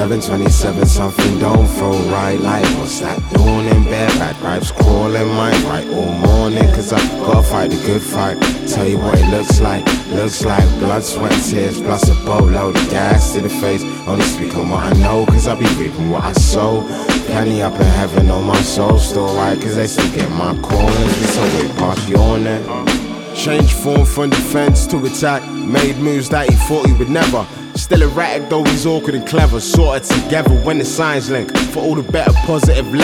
7:27, something don't feel right. Like, what's that doing in bed? Bad vibes crawling, mind right all morning. Cause I gotta fight the good fight. Tell you what it looks like. Looks like blood, sweat, tears, plus a boatload of gas to the face. Only speak on what I know, cause I be reaping what I sow. Plenty up in heaven on my soul, still right, cause they still get my calling. It's a way past yawning. Change form from defense to attack. Made moves that he thought he would never. Still erratic though he's awkward and clever. Sorted together when the signs link. For all the better positive